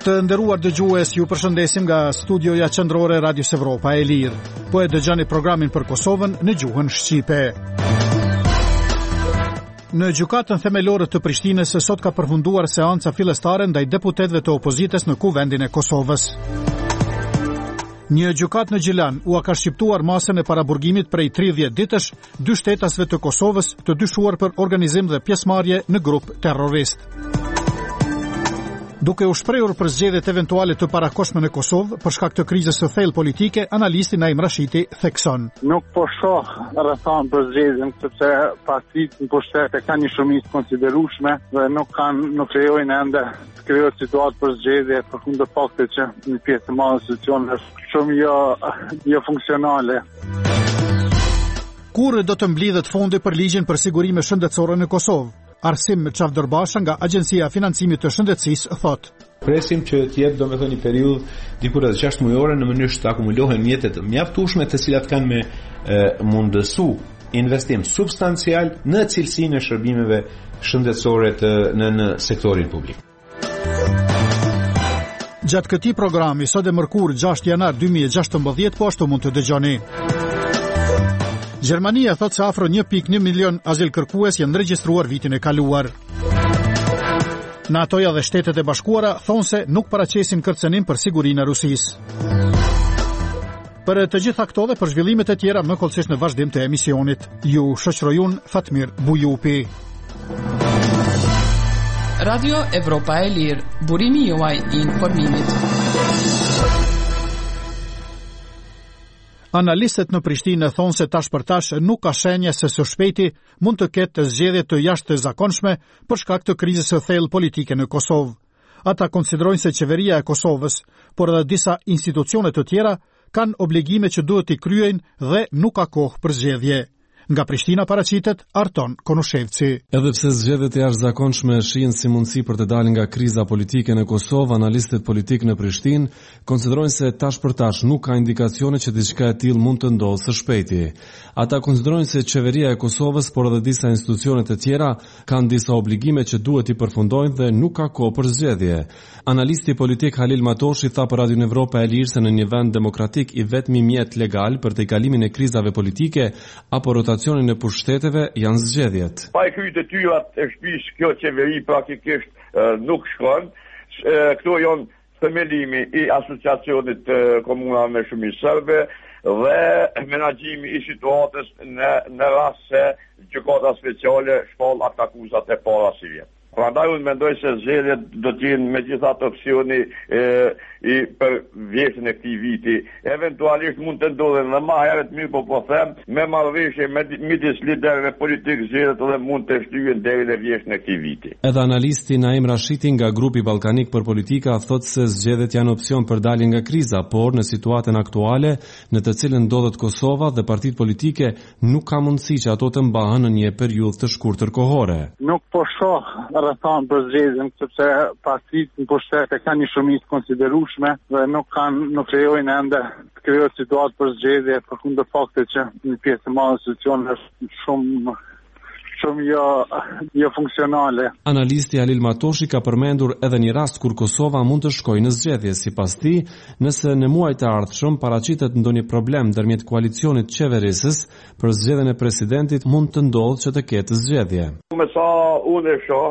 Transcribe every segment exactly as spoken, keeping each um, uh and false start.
Të nderuar dëgjues, ju përshëndesim nga studioja qendrore e Radios Evropa e Lirë. Po e dëgjoni programin për Kosovën në gjuhën shqipe. Në gjykatën themelore të Prishtinës sot ka përfunduar seanca fillestare ndaj deputetëve të opozitës në Kuvendin e Kosovës. Një gjykatë në Gjilan u ka shqiptuar masën e paraburgimit prej tridhjetë ditësh dy shtetasve të Kosovës të dyshuar për organizim dhe pjesëmarrje në grup terrorist. Duke u shprehur për zgjedhjet eventuale të parakohshme në Kosovë për shkak të krizës së thellë politike, analisti Naim Rashiti thekson: Nuk po shoh rrethon për zgjedhjen sepse partitë në pushtet e kanë një shumicë konsiderueshme dhe nuk kanë nuk krijojnë ende të krijohet situatë për zgjedhje, përkundër faktit që një pjesë e madhe e institucioneve është shumë jo jo funksionale. Kur do të mblidhet fondi për ligjin për sigurime shëndetësore në Kosovë? Arsim Çavdërbasha nga Agjencia e Financimit të Shëndetësisë thot: Presim që të jetë domethënë një periudhë diku rreth gjashtë mujore në mënyrë që të akumulohen mjete të mjaftueshme të cilat kanë me e, mundësu investim substancial në cilësinë e shërbimeve shëndetësore të në, në sektorin publik. Gjatë këtij programi sot e mërkur gjashtë janar dy mijë e gjashtëmbëdhjetë po ashtu mund të dëgjoni. Gjermania thot se afro një pikë një milion azilkërkues janë regjistruar vitin e kaluar. NATO-ja dhe Shtetet e Bashkuara thonë se nuk paraqesin kërcënim për sigurinë e Rusisë. Për të gjitha këto dhe për zhvillimet e tjera më kollësisht në vazhdim të emisionit. Ju shoqëroj unë Fatmir Bujupi. Radio Evropa e Lirë, burimi juaj i informimit. Analistët në Prishtinë thonë se tash për tash nuk ka shenja se së shpejti mund të ketë zgjedhje të jashtëzakonshme për shkak të krizës së thellë politike në Kosovë. Ata konsiderojnë se qeveria e Kosovës, por edhe disa institucione të tjera kanë obligime që duhet t'i kryejnë dhe nuk ka kohë për zgjedhje. Nga Prishtina paraqitet Arton Konushevci. Edhe pse zgjedhjet e jashtëzakonshme shihen si mundësi për të dalë nga kriza politike në Kosovë, analistët politik në Prishtinë konsiderojnë se tash për tash nuk ka indikacione që diçka e tillë mund të ndodhë së shpejti. Ata konsiderojnë se qeveria e Kosovës, por edhe disa institucione të tjera kanë disa obligime që duhet i përfundojnë dhe nuk ka kohë për zgjedhje. Analisti politik Halil Matoshi tha për Radio Evropa e Lirë se në një vend demokratik i vetmi mjet legal për të kalimin e krizave politike apo rotacionin e pushteteve janë zgjedhjet. Pa e kryer detyrat e shtëpisë kjo qeveri praktikisht uh, nuk shkon. Uh, këto janë themelimi i asociacionit uh, komunal me shumicë serbe dhe menaxhimi i situatës në në rast se gjykata speciale shpall atë akuzat e para si vjet. Prandaj unë mendoj se zgjedhjet do të jenë megjithatë opsioni e, i për vjeshtjen e këtij viti. Eventualisht mund të ndodhen edhe më herët, mirë po po them, me marrëveshje midis liderëve politik zgjedhjet edhe mund të shtyhen deri në vjeshtjen e këtij viti. Edhe analisti Naim Rashiti nga grupi ballkanik për politika thotë se zgjedhjet janë opsion për dalje nga kriza, por në situatën aktuale në të cilën ndodhet Kosova dhe partitë politike nuk ka mundësi që ato të mbahen në një periudhë të shkurtër kohore. Nuk po shoh rrethon për zgjedhjen sepse partitë në pushtet e kanë një shumicë konsiderueshme dhe nuk kanë nuk krijojnë ende të krijohet situatë për zgjedhje, përkundër faktit që një pjesë e madhe e institucioneve është shumë shumë jo jo funksionale. Analisti Halil Matoshi ka përmendur edhe një rast kur Kosova mund të shkojë në zgjedhje. Sipas tij, nëse në muajt e ardhshëm paraqitet ndonjë problem ndërmjet koalicionit qeverisës për zgjedhjen e presidentit, mund të ndodhë që të ketë zgjedhje. Me sa unë e shoh,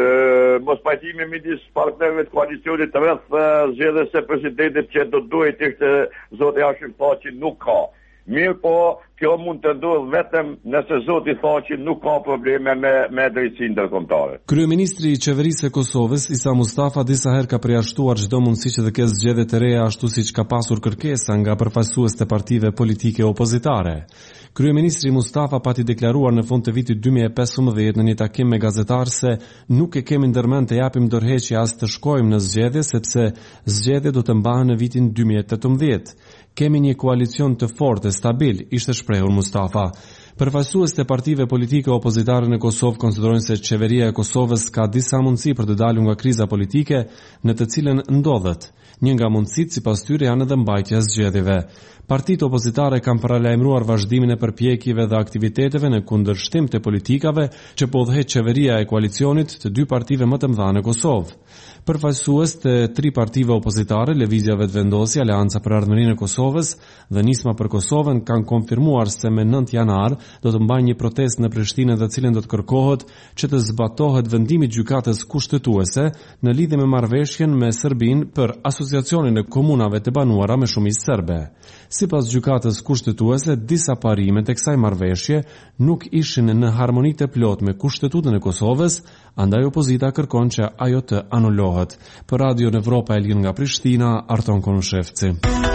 mos pajtimi midis partnerëve të koalicionit rreth zgjedhjes së presidentit që do duhet ishte zoti Hashim Thaçi nuk ka. Mirë po, kjo mund të ndodhë vetëm nëse zoti Thaçi nuk ka probleme me, me drejtësinë ndërkombëtare. Kryeministri i qeverisë së Kosovës, Isa Mustafa, disa herë ka përjashtuar çdo mundësi që të ketë zgjedhje të reja ashtu siç ka pasur kërkesa nga përfaqësues të partive politike opozitare. Kryeministri Mustafa pati deklaruar në fund të vitit dy mijë e pesëmbëdhjetë në një takim me gazetarë se nuk e kemi ndërmend të japim dorëheqje as të shkojmë në zgjedhje sepse zgjedhjet do të mbahen në vitin dy mijë e tetëmbëdhjetë. Kemi një koalicion të fortë e stabil, ishte shprehur Mustafa. Përfaqësues të partive politike opozitare në Kosovë konsiderojnë se qeveria e Kosovës ka disa mundësi për të dalur nga kriza politike në të cilën ndodhet. Një nga mundësitë sipas tyre janë edhe mbajtja e zgjedhjeve. Partitë opozitare kanë paralajmëruar vazhdimin e përpjekjeve dhe aktiviteteve në kundërshtim të politikave që po udhëheq qeveria e koalicionit të dy partive më të mëdha në Kosovë. Përfaqësues të tri partive opozitare, Lëvizja Vetëvendosje, Aleanca për Ardhmërinë e Kosovës dhe Nisma për Kosovën kanë konfirmuar se me nëntë janar do të mbajnë një protestë në Prishtinë në cilën do të kërkohet që të zbatohet vendimi i gjykatës kushtetuese në lidhje me marrëveshjen me Serbinë për asociacionin e komunave të banuara me shumicë serbe. Sipas gjykatës kushtetuese, disa parimet e kësaj marrëveshje nuk ishin në harmoni të plot me Kushtetutën e Kosovës, andaj opozita kërkon që ajo të anulohet. Për Radio Evropa e Lirë nga Prishtina, Arton Konushevci.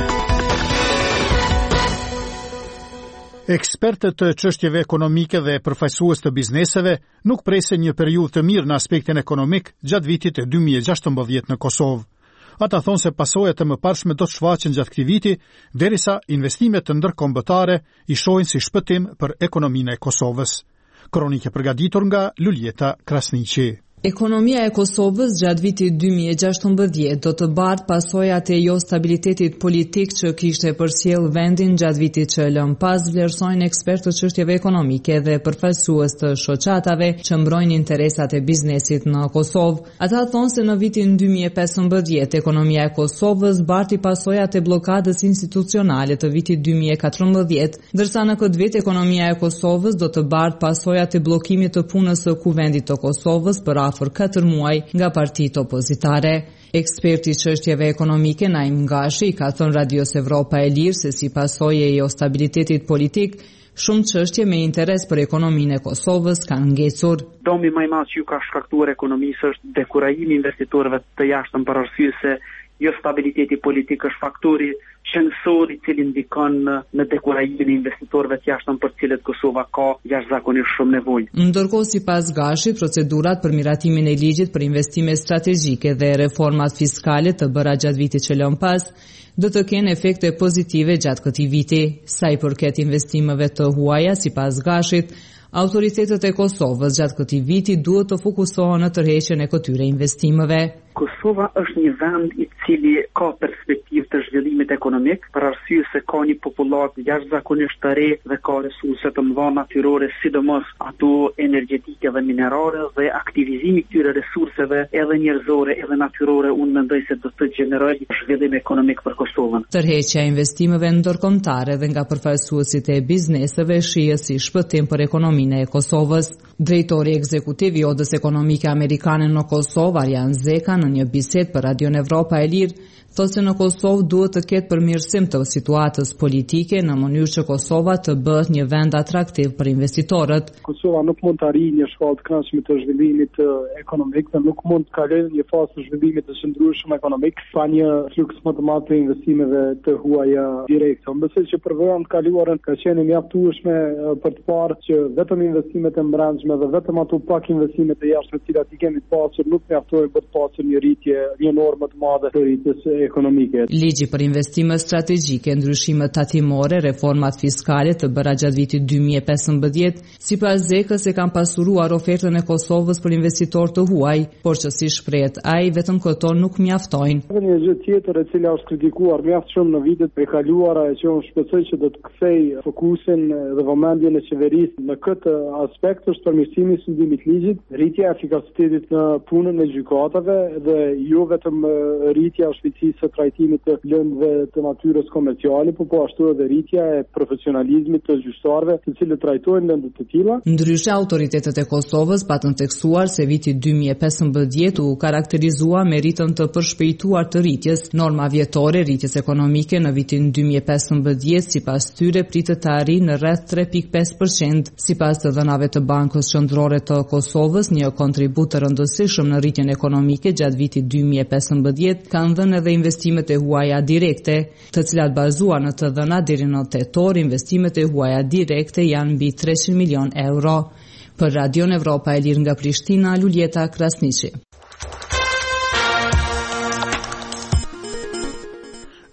Ekspertët të çështjeve ekonomike dhe përfaqësues të bizneseve nuk presin një periudhë të mirë në aspektin ekonomik gjatë vitit dy mijë e gjashtëmbëdhjetë në Kosovë. Ata thonë se pasojat e mëparshme do të shfaqen gjatë këtij viti, derisa investimet të ndërkombëtare i shohin si shpëtim për ekonominë e Kosovës. Kronikë përgatitur nga Luljeta Krasniqi. Ekonomia e Kosovës gjatë vitit dy mijë e gjashtëmbëdhjetë do të bartë pasojat e jo stabilitetit politik që kishte përcjell vendin gjatë vitit që lëm pas, vlerësojnë ekspertë të çështjeve ekonomike dhe përfaqësues të shoqatave që mbrojnë interesat e biznesit në Kosovë. Ata thonë se në vitin dy mijë e pesëmbëdhjetë ekonomia e Kosovës barti pasojat e bllokadës institucionale të vitit dy mijë e katërmbëdhjetë, ndërsa në këtë vit ekonomia e Kosovës do të bartë pasojat e bllokimit të punës së Kuvendit të Kosovës për afër katër muaj nga partitë opozitare. Eksperti i çështjeve ekonomike Naim Ngashi ka thënë Radios Evropa e Lirë se si pasojë e jo stabilitetit politik, shumë çështje me interes për ekonominë e Kosovës kanë ngecur. Domi më i madh që ka shkaktuar ekonomisë është dekurajimi i investitorëve të jashtëm për arsye se jo stabiliteti politik është faktori qendror i cili ndikon në dekurajimin e investitorëve të jashtëm për të cilët Kosova ka jashtëzakonisht shumë nevojë. Ndërkohë sipas Gashit, procedurat për miratimin e ligjit për investime strategjike dhe reformat fiskale të bëra gjatë vitit që lëm pas do të kenë efekte pozitive gjatë këtij viti. Sa i përket investimeve të huaja, sipas Gashit, autoritetet e Kosovës gjatë këtij viti duhet të fokusohen në tërheqjen e këtyre investimeve. Kosova është një vend i cili ka perspektivë të zhvillimit ekonomik, për arsye se ka një popullat jashtëzakonisht të re dhe ka resurse të mëdha natyrore, sidomos ato energjetike dhe minerale, dhe aktivizimi i këtyre resurseve edhe njerëzore edhe natyrore, unë mendoj se do të gjenerojë zhvillim ekonomik për Kosovën. Tërheqja e investimeve ndërkombëtare dhe nga përfaqësuesit e bizneseve shihet si shpëtim për ekonominë e Kosovës. Drejtori ekzekutiv i Odës Ekonomike Amerikane në Kosovë, Arjan Zeka, në një bisedë për Radio Evropa e Lirë, thotë se në Kosovë duhet të ketë përmirësim të situatës politike në mënyrë që Kosova të bëhet një vend atraktiv për investitorët. Kosova nuk mund të arrijë një shkallë të këndshme të zhvillimit ekonomik dhe nuk mund të kalojë një fazë të zhvillimit të qëndrueshëm ekonomik pa një fluks më të madh të investimeve të huaja direkte. Unë besoj që për vërtet të kaluarën ka qenë mjaftueshme për të parë që vetëm investimet e brendshme dhe vetëm ato pak investimet e jashtme të cilat i kemi pasur nuk mjaftojnë për të pasur një rritje, një normë të madhe të rritjes ekonomike. Ligji për investime strategjike, ndryshimet tatimore, reformat fiskale të bëra gjatë vitit dy mijë e pesëmbëdhjetë, sipas Zekës e kanë pasuruar ofertën e Kosovës për investitorë të huaj, por që si shprehet ai, vetëm këto nuk mjaftojnë. Një gjë tjetër e cila është kritikuar mjaft shumë në vitet e kaluara e që unë shpresoj që do të kthej fokusin dhe vëmendjen e qeverisë në këtë aspekt është përmirësimi i studimit ligjit, rritja e efikasitetit në punën e gjykatave dhe jo vetëm rritja e shpejtësisë së trajtimit të lëndëve të natyrës komerciale, por po ashtu edhe rritja e profesionalizmit të gjyqtarëve, të cilët trajtojnë lëndë të tilla. Ndryshe, autoritetet e Kosovës patën theksuar se viti dy mijë e pesëmbëdhjetë u karakterizua me ritëm të përshpejtuar të rritjes. Norma vjetore rritjes ekonomike në vitin dy mijë e pesëmbëdhjetë sipas tyre pritet të arrijë në rreth tre pikë pesë përqind. Sipas të dhënave të Bankës Qendrore të Kosovës, një kontribut të rëndësishëm në rritjen ekonomike gjatë vitit dy mijë e pesëmbëdhjetë kanë dhënë edhe investimet e huaja direkte, të cilat bazuar në të dhëna deri në tetor, investimet e huaja direkte janë mbi treqind milion euro. Për Radio Evropa e Lirë nga Prishtina, Luljeta Krasniqi.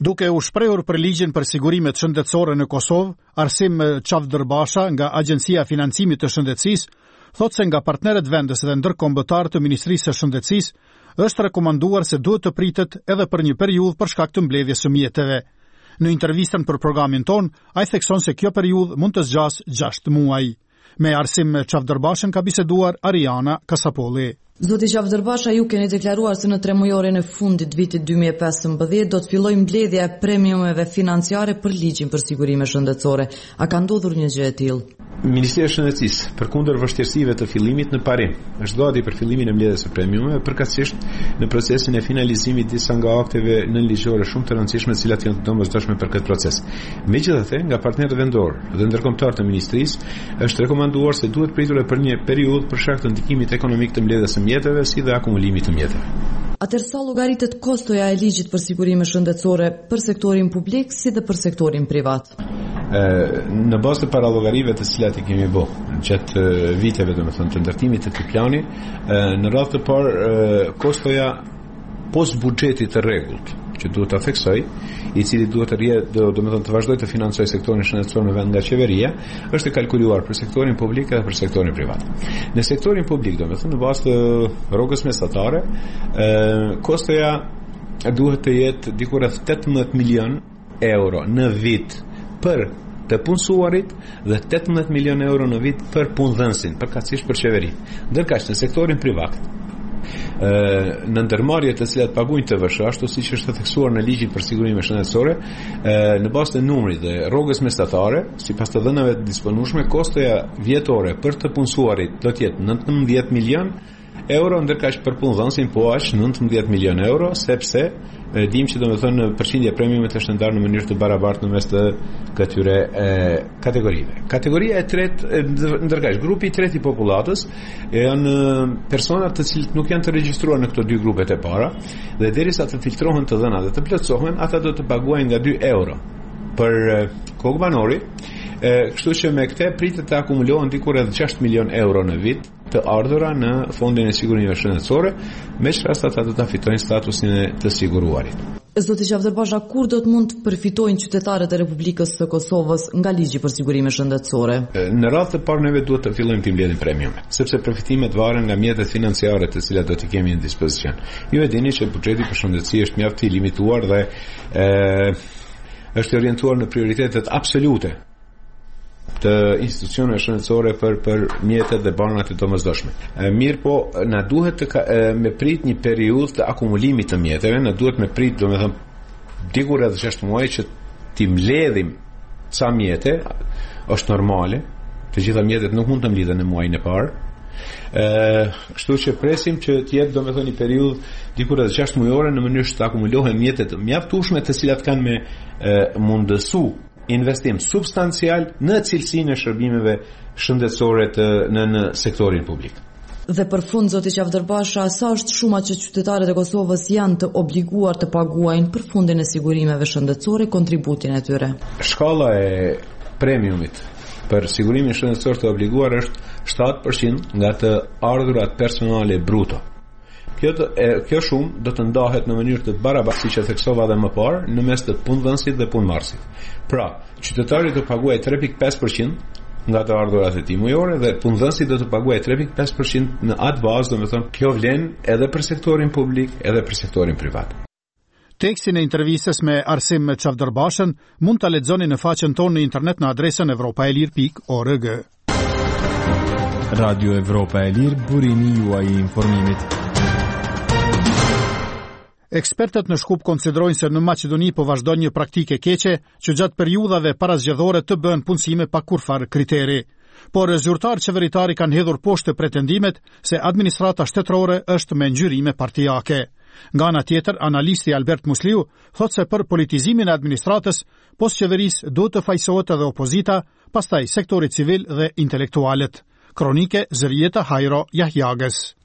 Duke u shprehur për ligjin për sigurimet shëndetësore në Kosovë, Arsim Çavdërbasha nga Agjencia e Financimit të Shëndetësisë thotë se nga partnerët vendës dhe ndërkombëtar të Ministrisë së Shëndetësisë është rekomanduar se duhet të pritet edhe për një periudhë për shkak të mbledhjes së mjeteve. Në intervistën për programin ton, ai thekson se kjo periudhë mund të zgjasë gjashtë muaj. Me Arsim Çavdërbashën ka biseduar Ariana Kasapolli. Zoti Çavdërbasha, ju keni deklaruar se në tre mujorin e fundit vitit dy mijë e pesëmbëdhjetë do të fillojë mbledhja e premiumeve financiare për ligjin për sigurime shëndetësore. A ka ndodhur një gjë e tillë? Ministria e Shëndetësisë, përkundër vështirësive të fillimit në parim, është gati për fillimin e mbledhjes së premiumeve, përkatësisht në procesin e finalizimit disa nga akteve nënligjore shumë të rëndësishme, të cilat janë të domosdoshme për këtë proces. Megjithatë, nga partnerët vendor dhe ndërkombëtar të ministrisë, është rekomanduar se duhet pritur për një periudhë për shkak të ndikimit ekonomik të mbledhjes së mjeteve si dhe akumulimit të mjeteve. Atëherë sa llogaritet kostoja e ligjit për sigurime shëndetësore për sektorin publik si dhe për sektorin privat? Në bazë të parallogarive të cilat i kemi bë gjatë viteve, domethënë të ndërtimit të këtij plani, në radhë të parë kostoja post buxhetit të rregullt që duhet ta theksoj, i cili duhet të rrihet, domethënë të vazhdojë të financojë sektorin shëndetësor në vend nga qeveria, është e kalkuluar për sektorin publik edhe për sektorin privat. Në sektorin publik, domethënë në bazë të rrogës mesatare, kostoja duhet të jetë diku rreth tetëmbëdhjetë milion euro në vit për të punësuarit dhe tetëmbëdhjetë milion euro në vit për punëdhënësin, përkatësisht për qeverinë. Ndërkaq në sektorin privat, në ndërmarrjet të cilat paguajnë T V S H, ashtu siç është theksuar në ligjin për sigurime shëndetësore, në bazë të numrit dhe rrogës mestatare, sipas të dhënave të disponueshme, kostoja vjetore për të punësuarit do të jetë nëntëmbëdhjetë milion euro, ndërkaq për punëdhënësin po aq nëntëmbëdhjetë milion euro, sepse dim që domethënë përqindja e premiumit është ndarë në mënyrë të barabartë në mes të këtyre kategorive. Kategoria e tretë, ndërkaq grupi i tretë i popullatës janë persona të cilët nuk janë të regjistruar në këto dy grupet e para, dhe derisa të filtrohen të dhënat dhe të plotësohen, ata do të paguajnë nga dy euro për kokë banori. Kështu që me këtë pritet të akumulohen diku rreth gjashtë milion euro në vit të ardhura në fondin e sigurimeve shëndetësore, me që rast ata do ta fitojnë statusin e të siguruarit. Zoti Çavdërbasha, kur do të mund të përfitojnë qytetarët e Republikës së Kosovës nga ligji për sigurime shëndetësore? Në radhë të parë neve duhet të fillojmë të mbledhim premiume, sepse përfitimet varen nga mjetet financiare të cilat do t'i kemi në dispozicion. Ju e dini që buxheti për shëndetësi është mjaft i limituar dhe e, është orientuar në prioritetet absolute të institucioneve shëndetësore për për mjetet dhe banat e domosdoshme. Mirë po, na duhet të ka, e, me prit një periudhë të akumulimit të mjeteve, na duhet me prit, domethënë, diku rreth gjashtë muaj që ti mbledhim ca mjete, është normale, të gjitha mjetet nuk mund të mblidhen në muajin e parë. Ë, kështu që presim që të jetë domethënë një periudhë diku rreth gjashtë muajore në mënyrë që të akumulohen mjete të mjaftueshme të cilat kanë me e, mundësu investim substancial në cilësinë e shërbimeve shëndetësore të në, në sektorin publik. Dhe për fund, zoti Çavdërbasha, sa është shuma që qytetarët e Kosovës janë të obliguar të paguajnë për fundin e sigurimeve shëndetësore, kontributin e tyre? Shkalla e premiumit për sigurimin shëndetësor të obliguar është shtatë përqind nga të ardhurat personale bruto. Kjo, të, e, kjo shumë do të ndahet në mënyrë të barabartë, siç e theksova edhe më parë, në mes të punëdhënësit dhe punëmarrësit. Pra, qytetari do të paguajë tre pikë pesë përqind nga të ardhurat e tij mujore dhe punëdhënësi do të paguajë tre pikë pesë përqind në atë bazë, domethënë kjo vlen edhe për sektorin publik, edhe për sektorin privat. Tekstin e intervistës me Arsim Çavdërbashën mund ta lexoni në faqen tonë në internet në adresën evropaelir pikë org. Radio Evropa e Lirë, burimi juaj i informimit. Ekspertët në Shkup konsiderojnë se në Maqedoni po vazhdon një praktike keqe që gjatë periudhave parazgjedhore të bëhen punësime pa kurfar kriteri. Por zyrtar qeveritari kanë hedhur poshtë pretendimet se administrata shtetërore është me ngjyrime partijake. Nga ana tjetër, analisti Albert Musliu thotë se për politizimin e administratës, post qeverisë duhet të fajsohet edhe opozita, pastaj sektori civil dhe intelektualët. Kronike Zërieta Hajro Jahjagës.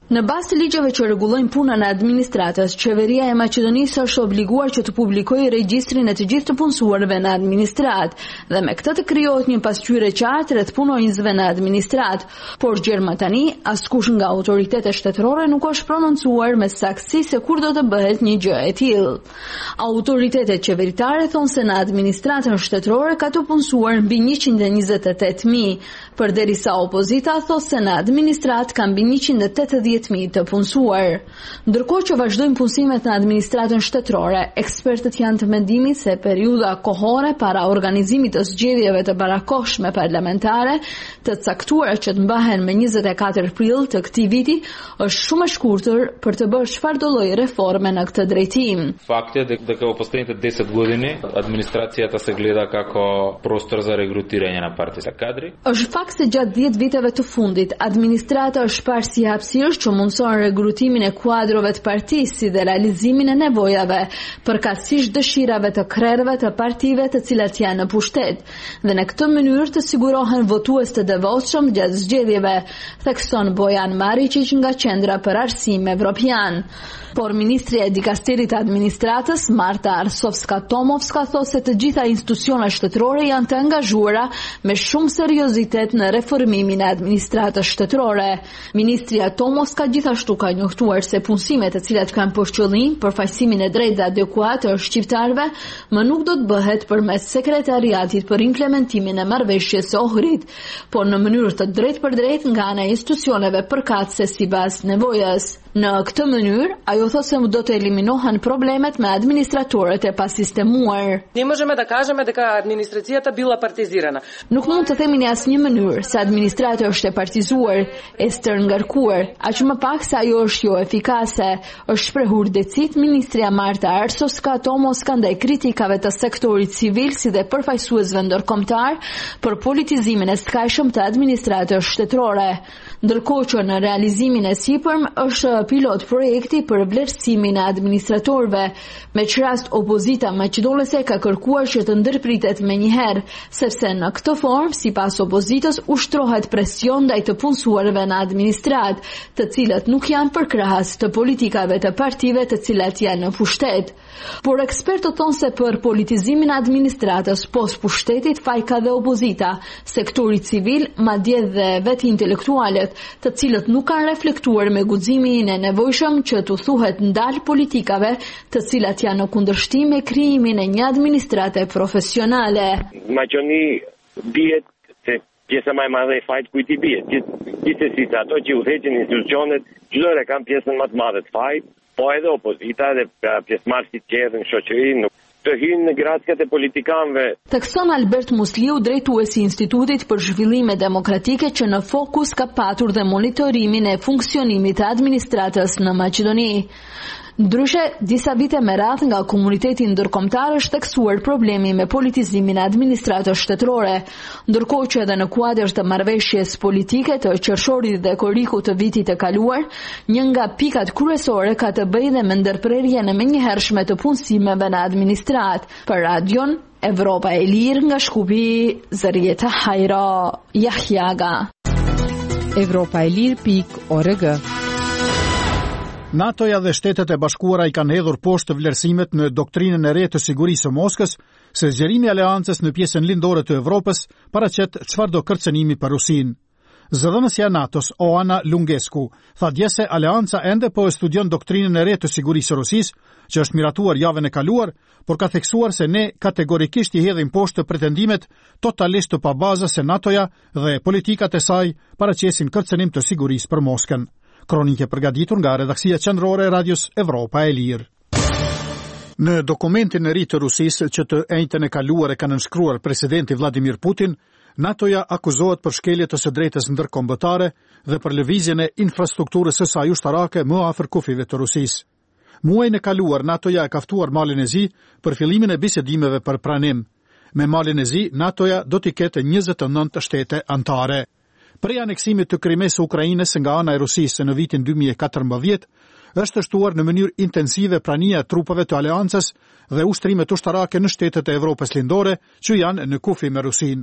Në bazë të ligjeve që rregullojnë punën e administratës, qeveria e Maqedonisë është obliguar që të publikojë regjistrin e të gjithë të punësuarve në administratë dhe me këtë të krijohet një pasqyrë e qartë rreth punonjësve në administratë, por gjërë më tani, askush nga autoritetet shtetërore nuk është prononcuar me saktësi se kur do të bëhet një gjë e tillë. Autoritetet qeveritare thonë se në administratën shtetërore ka të punësuar mbi njëqind e njëzet e tetë mijë, përderisa opozita thotë se në administratë ka mbi njëqind e tetëdhjetë mijë të punësuar. Ndërkohë që vazhdojnë punësimet në administratën shtetërore, ekspertët janë të mendimit se periudha kohore para organizimit të zgjedhjeve të barakohshme parlamentare, të caktuara që të mbahen me njëzet e katër prill të këtij viti, është shumë e shkurtër për të bërë çfarëdo lloj reforme në këtë drejtim. Факт е дека во последните десет години администрацијата се гледа како простор за регрутирање на партиски кадри. Është fakt se gjatë dhjetë viteve të fundit, administrata është parë si hapësirë që mundson regrutimin e kuadrove të partisë si dhe realizimin e nevojave, përkatësisht dëshirave të krerëve të partive të cilat janë në pushtet, dhe në këtë mënyrë të sigurohen votues të devotshëm gjatë zgjedhjeve, thekson Bojan Maričić nga Qendra për Arsim Evropian. Por ministri e dikasterit administratës, Marta Arsovska-Tomovska, thotë se të gjitha institucionet shtetërore janë të angazhuara me shumë seriozitet në reformimin e administratës shtetërore. Ministria Tomovska gjithashtu ka njohtuar se punësimet të cilat kanë për qëllim përfaqësimin e drejtë dhe adekuat të shqiptarëve më nuk do të bëhet përmes sekretariatit për implementimin e marrëveshjes së Ohrit, por në mënyrë të drejtë për drejtë nga ana e institucioneve përkatëse sipas nevojës. Në këtë mënyrë, ajo thotë se do të eliminohen problemet me administratorët e pasistemuar. Не можеме да кажеме дека администрацијата била партизирана. Nuk mund të themi në asnjë mënyrë se administrata është e partizuar, e stërngarkuar, aq më pak se ajo është jo efikase, është shprehur decit ministria Marta Arsovska-Tomovska ndaj kritikave të sektorit civil si dhe përfaqësuesve ndërkombëtar për politizimin e skajshëm të administratës shtetërore. Ndërkohë që në realizimin e sipërm është pilot projekti për vlerësimin e administratorëve, me që rast opozita maqedonese ka kërkuar që të ndërpritet menjëherë, sepse në këtë formë, sipas opozitës, ushtrohet presion ndaj të punësuarve në administratë, të cilët nuk janë përkrahas të politikave të partive të cilat janë në pushtet. Por ekspertët thonë se për politizimin e administratës pos pushtetit faj ka dhe opozita, sektori civil, madje dhe vetë intelektualet, të cilët nuk kanë reflektuar me guximin e nevojshëm që të thuhet ndal politikave të cilat janë në kundërshtim me krijimin e një administrate profesionale. Maqedoni dihet se pjesa më e madhe e fajit kujt i bie. Gjithsesi ato që udhëheqin institucionet, çdo herë kanë pjesën më të madhe të fajit, po edhe opozita dhe pjesëmarrësit që erdhën në shoqëri nuk të hynë në gratskat e politikanëve. Thekson Albert Musliu, drejtuesi i Institutit për Zhvillime Demokratike, që në fokus ka patur dhe monitorimin e funksionimit të administratës në Maqedoni. Ndryshe, disa vite me radhë nga komuniteti ndërkombëtar është theksuar problemi me politizimin e administratës shtetërore, ndërkohë që edhe në kuadër të marrëveshjes politike të qershorit dhe korrikut të vitit të kaluar, një nga pikat kryesore ka të bëjë dhe me ndërprerjen e menjëhershme të punësimeve në administratë. Për Radion Evropa e Lirë nga Shkupi, Zërieta Hajra, Jahjaga. Evropa e Lirë pikë org. NATO-ja dhe Shtetet e Bashkuara i kanë hedhur poshtë vlerësimet në doktrinën e re të sigurisë së Moskës se zgjerimi i aleancës në pjesën lindore të Evropës paraqet çfarëdo kërcënimi për Rusinë. Zëdhënësja e NATO-s, Oana Lungescu, tha dje se aleanca ende po e studion doktrinën e re të sigurisë së Rusisë, që është miratuar javën e kaluar, por ka theksuar se ne kategorikisht i hedhim poshtë pretendimet totalisht të pabazës se NATO-ja dhe politikat e saj paraqesin kërcënim të sigurisë për Moskën. Kronike përgatitur nga redaksia qendrore e Radios Evropa e Lirë. Në dokumentin e ri të Rusisë që të enjtën e kaluar e ka nënshkruar presidenti Vladimir Putin, NATO-ja akuzohet për shkelje të së drejtës ndërkombëtare dhe për lëvizjen e infrastrukturës së saj ushtarake më afër kufive të Rusisë. Muajin e kaluar NATO-ja e ka ftuar Malin e Zi për fillimin e bisedimeve për pranim. Me Malin e Zi, NATO-ja do t'i ketë njëzet e nëntë shtete anëtare. Prej aneksimit të Krimes së Ukrainës nga ana e Rusisë në vitin dy mijë e katërmbëdhjetë, është shtuar në mënyrë intensive prania e trupave të aleancës dhe ushtrimet ushtarake në shtetet e Evropës lindore që janë në kufi me Rusinë.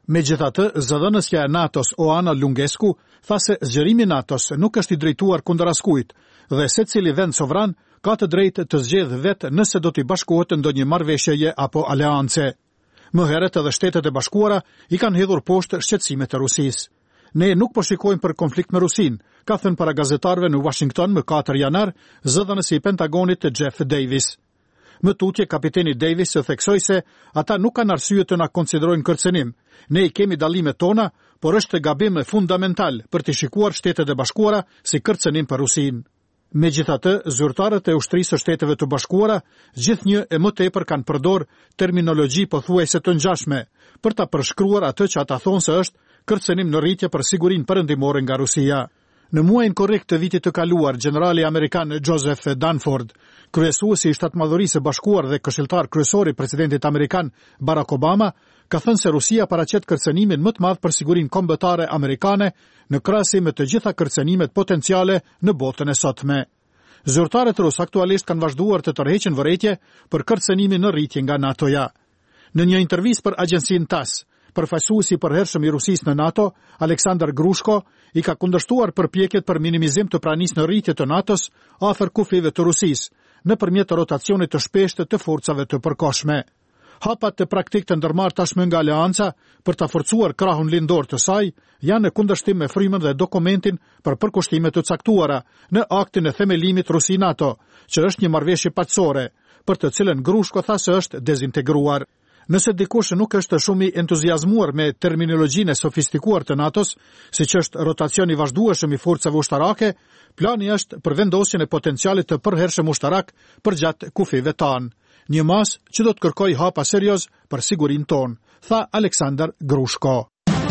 Megjithatë, zëdhënësja e NATO-s Oana Lungescu tha se zgjerimi i NATO-s nuk është i drejtuar kundër askujt dhe secili vend sovran ka të drejtë të zgjedhë vetë nëse do t'i bashkohet ndonjë marrëveshjeje apo aleance. Më herët edhe Shtetet e Bashkuara i kanë hedhur poshtë shqetësimet e Rusisë. Ne nuk po shikojmë për konflikt me Rusin, ka thënë para gazetarëve në Washington më katër janar, zëdhënësi i Pentagonit Jeff Davis. Më tutje, kapiteni Davis e theksoi se ata nuk kanë arsye të na konsiderojnë kërcënim. Ne i kemi dallimet tona, por është gabim fundamental për të shikuar Shtetet e Bashkuara si kërcënim për Rusinë. Megjithatë, zyrtarët e ushtrisë së Shteteve të Bashkuara gjithnjë e më tepër kanë përdor terminologji pothuajse të ngjashme për ta përshkruar atë që ata thonë se është kërcënim në rritje për sigurinë perëndimore nga Rusia. Në muajin korrekt të vitit të kaluar, generali amerikan Joseph Dunford, kryesuesi i Shtatmadhërisë së Bashkuar dhe këshilltar kryesor i presidentit amerikan Barack Obama, ka thënë se Rusia paraqet kërcënimin më të madh për sigurinë kombëtare amerikane në krahasim me të gjitha kërcënimet potenciale në botën e sotme. Zyrtarët rus aktualisht kanë vazhduar të tërheqin vërejtje për kërcënimin në rritje nga NATO-ja. Në një intervistë për agjencinë TASS, përfaqësuesi i përhershëm i Rusisë në NATO, Aleksandar Grushko, i ka kundërshtuar përpjekjet për minimizim të pranisë në rritje të NATO-s afër kufive të Rusisë, nëpërmjet rotacionit të shpeshtë të forcave të përkohshme. Hapat të praktik të ndërmarr tashmë nga aleanca për ta forcuar krahun lindor të saj janë në kundërshtim me frymën dhe dokumentin për përkushtime të caktuara në aktin e themelimit Rusi-NATO, që është një marrëveshje paqësore, për të cilën Grushko tha se është dezintegruar. Nëse dikush nuk është shumë i entuziazmuar me terminologjinë e sofistikuar të NATO-s, siç është rotacioni i vazhdueshëm i forcave ushtarake, plani është për vendosjen e potencialit të përhershëm ushtarak përgjatë kufive tanë. Një mas që do të kërkoj hapa serioz për sigurinë tonë, tha Aleksandar Grushko.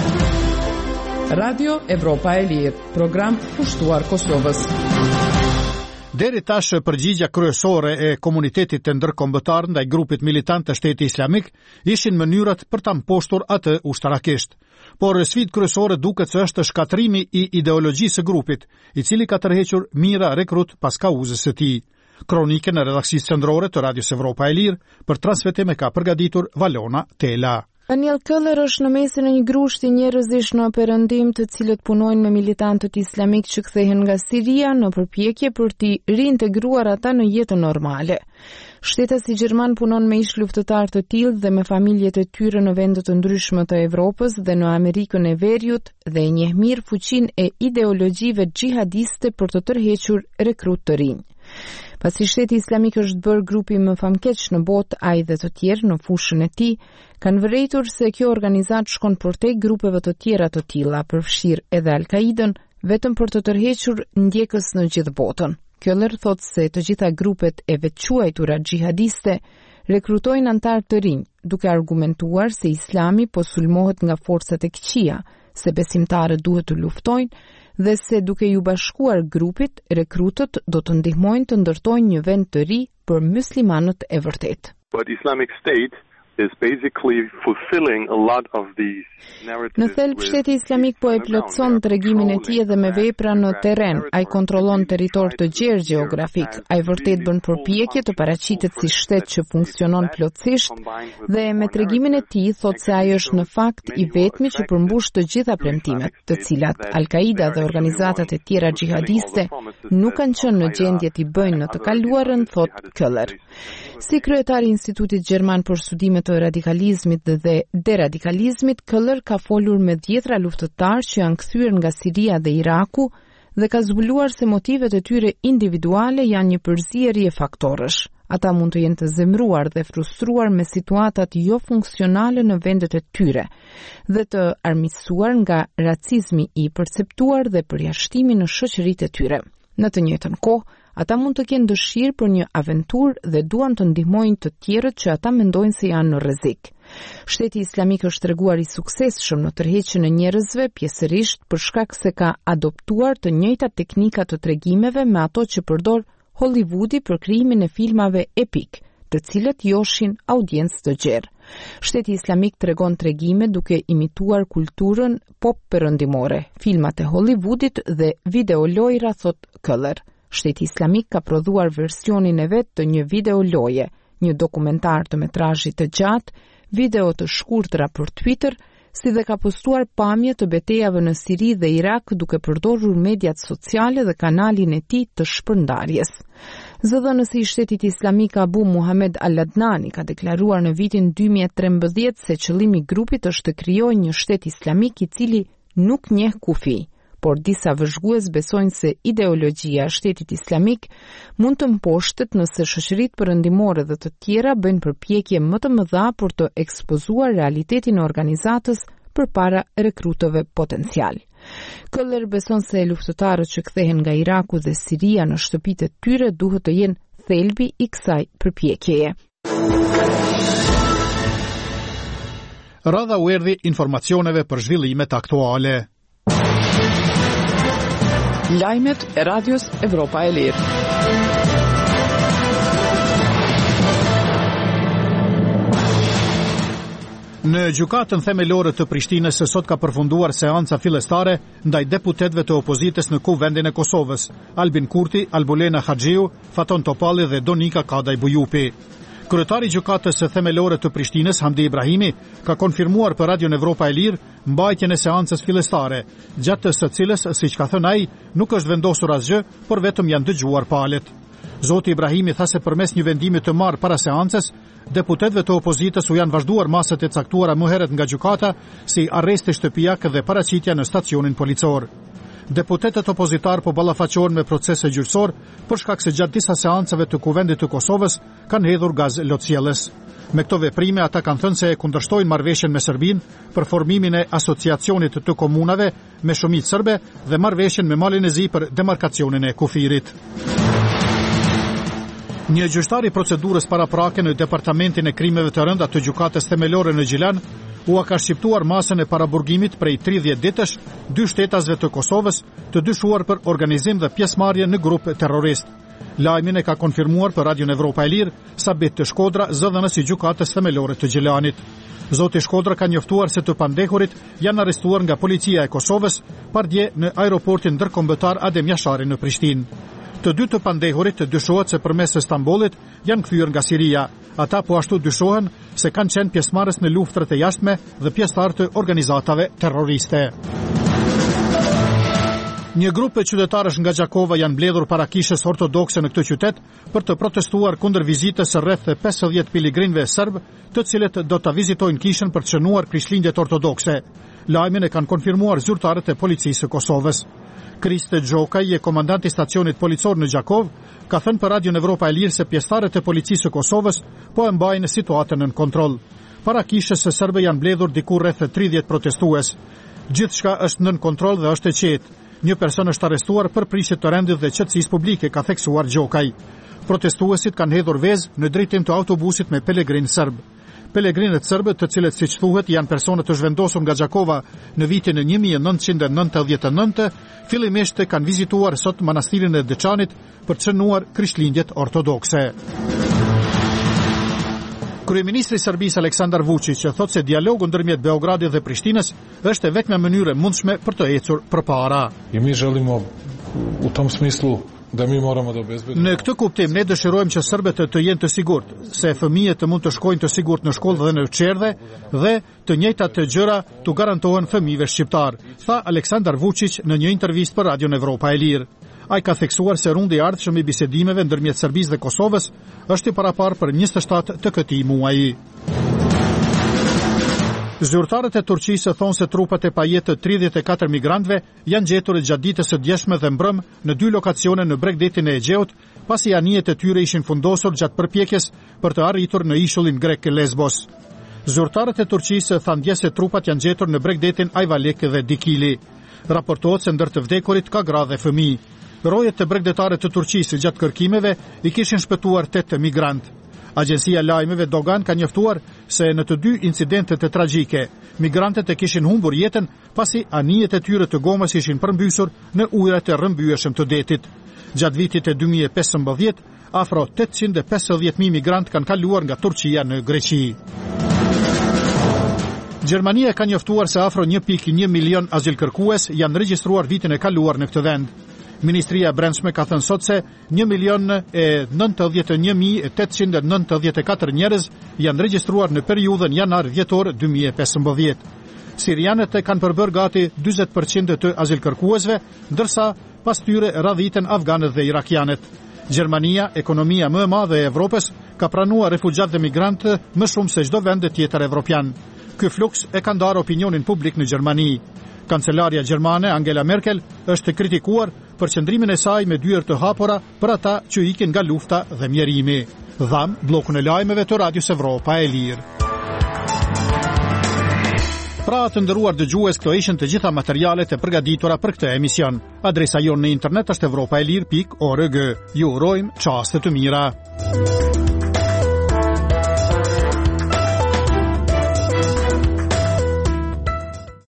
Radio Evropa e Lirë, program pushtuar Kosovës. Deri tash përgjigja kryesore e komunitetit të ndërkombëtar ndaj grupit militant të Shtetit Islamik ishin mënyrat për ta mposhtur atë ushtarakisht. Por sfidë kryesore duket se është shkatrimi i ideologjisë së grupit, i cili ka tërhequr mijëra rekrut pas kauzës së tij. Kronikën e redaksisë qendrore të Radios Evropa e Lirë për transmetim e ka përgatitur Valona Tela. Daniel Köller është në mesin e një grushti njerëzish në perëndim të cilët punojnë me militantët islamik që kthehen nga Siria në përpjekje për t'i riintegruar ata në jetën normale. Shtetasi gjerman punon me ish luftëtar të tillë dhe me familjet e tyre në vende të ndryshme të Evropës dhe në Amerikën e Veriut dhe e njeh mirë fuqinë e ideologjive xhihadiste për të tërhequr rekrut të rinj. Pasi Shteti Islamik është bërë grupi më famkeq në botë, ai dhe të tjerë në fushën e tij kanë vërejtur se kjo organizat shkon përtej grupeve të tjera të tilla, përfshirë edhe Al-Qaidën, vetëm për të tërhequr ndjekës në gjithë botën. Köller thot se të gjitha grupet e veçuajtura xhihadiste rekrutojnë antar të rinj, duke argumentuar se Islami po sulmohet nga forcat e këqija, se besimtarët duhet të luftojnë dhe se duke ju bashkuar grupit, rekrutët do të ndihmojnë të ndërtojnë një vend të ri për muslimanët e vërtet. But Islamic State is basically fulfilling a lot of these narratives. Në thelb Shteti Islamik po e plotson tregimin e tij edhe me vepra në terren. Ai kontrollon territor të gjerë gjeografik. Ai vërtet bën përpjekje të paraqitet si shtet që funksionon plotësisht dhe me tregimin e tij thotë se ai është në fakt i vetmi që përmbush të gjitha premtimet, të cilat Al-Qaida dhe organizatat e tjera xhihadiste nuk kanë qenë në gjendje t'i bëjnë në të kaluarën, thot Köller. Si kryetari i Institutit Gjerman për Studime të radikalizmit dhe deradikalizmit, Köller ka folur me dhjetra luftëtar që janë kthyer nga Siria dhe Iraku dhe ka zbuluar se motivet e tyre individuale janë një përzierje faktorësh. Ata mund të jenë të zemruar dhe frustruar me situatat jo funksionale në vendet e tyre dhe të armiqësuar nga racizmi i perceptuar dhe përjashtimi në shoqëritë e tyre. Në të njëjtën kohë, ata mund të kenë dëshirë për një aventurë dhe duan të ndihmojnë të tjerët që ata mendojnë se janë në rrezik. Shteti Islamik është treguar i suksesshëm në tërheqjen e njerëzve, pjesërisht për shkak se ka adoptuar të njëjtat teknika të tregimeve me ato që përdor Hollywoodi për krijimin e filmave epik, të cilët joshin audiencë të gjerë. Shteti Islamik tregon tregime duke imituar kulturën pop perëndimore, filmat e Hollywoodit dhe videolojra, thot Köller. Shteti Islamik ka prodhuar versionin e vet të një videoloje, një dokumentar të metrazhit të gjatë, video të shkurtra për Twitter, si dhe ka postuar pamje të betejave në Siri dhe Irak duke përdorur mediat sociale dhe kanalin e tij të shpërndarjes. Zëdhënësi i Shtetit Islamik Abu Muhammed Al-Adnani ka deklaruar në vitin dy mijë e trembëdhjetë se qëllimi i grupit është të krijojë një shtet islamik i cili nuk njeh kufi, por disa vëzhgues besojnë se ideologjia e Shtetit Islamik mund të mposhtet nëse shoqëritë perëndimore dhe të tjera bëjnë përpjekje më të mëdha për të ekspozuar realitetin e organizatës përpara rekrutëve potencial. Këller beson se luftëtarët që kthehen nga Iraku dhe Siria në shtëpitë e tyre duhet të jenë thelbi i kësaj përpjekjeje. Radha u erdhi informacioneve për zhvillimet aktuale. Lajmet e Radios Evropa e Lirë. Në gjykatën themelore të Prishtinës sot ka përfunduar seanca fillestare ndaj deputetëve të opozitës në kuvendin e Kosovës, Albin Kurti, Albulena Haxhiu, Faton Topalli dhe Donika Kadaj Bujupi. Kryetari i gjykatës së themelore të Prishtinës, Hamdi Ibrahimi, ka konfirmuar për Radion Evropa e Lirë mbajtjen e seancës fillestare, gjatë së cilës, siç ka thënë ai, nuk është vendosur asgjë, por vetëm janë dëgjuar palët. Zoti Ibrahimi tha se përmes një vendimi të marrë para seancës, deputetëve të opozitës u janë vazhduar masat e caktuara më herët nga gjykata, si arresti shtëpiak dhe paraqitja në stacionin policor. Deputetët opozitar po ballafaqohen me procese gjyqësor për shkak se gjatë disa seancave të Kuvendit të Kosovës kanë hedhur gaz lotësjellës. Me këto veprime ata kanë thënë se e kundërshtojnë marrëveshjen me Serbinë për formimin e asociacionit të komunave me shumicë serbe dhe marrëveshjen me Malin e Zi për demarkacionin e kufirit. Një gjyqtar i procedurës paraprake në Departamentin e Krimeve të Rënda të Gjykatës Themelore në Gjilan u ka shqiptuar masën e paraburgimit prej tridhjetë ditësh dy shtetasve të Kosovës të dyshuar për organizim dhe pjesëmarrje në grup terrorist. Lajmin e ka konfirmuar për Radion Evropa e Lirë Sabit të Shkodra, zëdhënës i Gjykatës Themelore të Gjilanit. Zoti Shkodra ka njoftuar se të pandehurit janë arrestuar nga policia e Kosovës pardje në aeroportin ndërkombëtar Adem Jashari në Prishtinë. Të dy të pandehurit dyshohet se përmes Stambollit janë kthyer nga Siria. Ata po ashtu dyshohen se kanë qenë pjesëmarrës në luftrat e jashtme dhe pjesëtar të organizatave terroriste. Një grup e qytetarësh nga Gjakova janë mbledhur para kishës ortodokse në këtë qytet për të protestuar kundër vizitës së rreth pesëdhjetë piligrimëve serb, të cilët do ta vizitojnë kishën për të shënuar krishtlindjet ortodokse. Lajmin e kanë konfirmuar zyrtarët e policisë së Kosovës. Kriste Gjokaj, e komandanti i stacionit policor në Gjakov, ka thënë për Radion Evropa e Lirë se pjesëtarët e policisë së Kosovës po e mbajnë situatën nën kontroll. Para kishës së serbe janë mbledhur diku rreth tridhjetë protestues. Gjithçka është nën kontroll dhe është e qetë. Një person është arrestuar për prishje të rendit dhe qetësisë publike, ka theksuar Gjokaj. Protestuesit kanë hedhur vezë në drejtim të autobusit me pelegrin serb. Pelegrinët serbë, të cilët siç thuhet janë persona të zhvendosur nga Gjakova në vitin një mijë e nëntëqind e nëntëdhjetë e nëntë, fillimisht kanë vizituar sot manastirin e Deçanit për të shënuar krishtlindjet ortodokse. Kryeministri i Serbisë Aleksandar Vučić thotë se dialogu ndërmjet Beogradit dhe Prishtinës është e vetmja mënyrë e mundshme për të ecur përpara. I mi želimo u tom smislu da mi moramo da obezbedimo. Në këtë kuptim ne dëshirojmë që serbët të jenë të sigurt, se fëmijët të mund të shkojnë të sigurt në shkollë dhe në çerdhe dhe të njëjtat të gjëra të garantohen fëmijëve shqiptar, tha Aleksandar Vučić në një intervistë për Radion Evropa e Lirë. Ai ka theksuar se rundi i ardhshëm i bisedimeve ndërmjet Serbisë dhe Kosovës është i paraparë për njëzet e shtatë të këtij muaji. Zyrtarët e Turqisë thonë se trupat e pajetë të tridhjetë e katër migrantëve janë gjetur gjatë ditës së djeshme dhe mbrëm në dy lokacione në bregdetin e Egjeut, pasi anijet e tyre ishin fundosur gjatë përpjekjes për të arritur në ishullin grek Lesbos. Zyrtarët e Turqisë thanë dje se trupat janë gjetur në bregdetin Ajvalek dhe Dikili. Raportohet se ndër të vdekurit ka gra dhe fëmijë. Rojet të bregdetare të Turqisë gjatë kërkimeve i kishin shpëtuar tetë migrantë. Agjencia Lajmeve Dogan ka njoftuar se në të dy incidentet e tragjike, migrantët e kishin humbur jetën pasi anijet e tyre të gomës ishin përmbysur në ujërat e rrëmbyeshëm të detit. Gjatë vitit e dy mijë e pesëmbëdhjetë, afro tetëqind e pesëdhjetë mijë migrant kanë kaluar nga Turqia në Greqi. Gjermania ka njoftuar se afro një pikë një milion azilkërkues janë regjistruar vitin e kaluar në këtë vend. Ministria e Brendshme ka thënë sot se një milion e nëntëdhjetë e një mijë e tetëqind e nëntëdhjetë e katër njerëz janë regjistruar në periudhën janar-dhjetor dy mijë e pesëmbëdhjetë. Sirianët e kanë përbërë gati njëzet përqind të azilkërkuesve, ndërsa pas tyre radhiten afganët dhe irakianët. Gjermania, ekonomia më e madhe e Evropës, ka pranuar refugjat dhe migrantë më shumë se çdo vend tjetër evropian. Ky fluks e ka ndarë opinionin publik në Gjermani. Kancelaria gjermane Angela Merkel është kritikuar për qëndrimin e saj me dyer të hapura për ata që ikin nga lufta dhe mjerimi. Dham bllokun e lajmeve të Radios Evropa e Lirë. Pra të nderuar dëgjues, këto ishin të gjitha materialet e përgatitura për këtë emision. Adresa jonë në internet është evropaelir pikë org. Ju urojmë çaste të mira.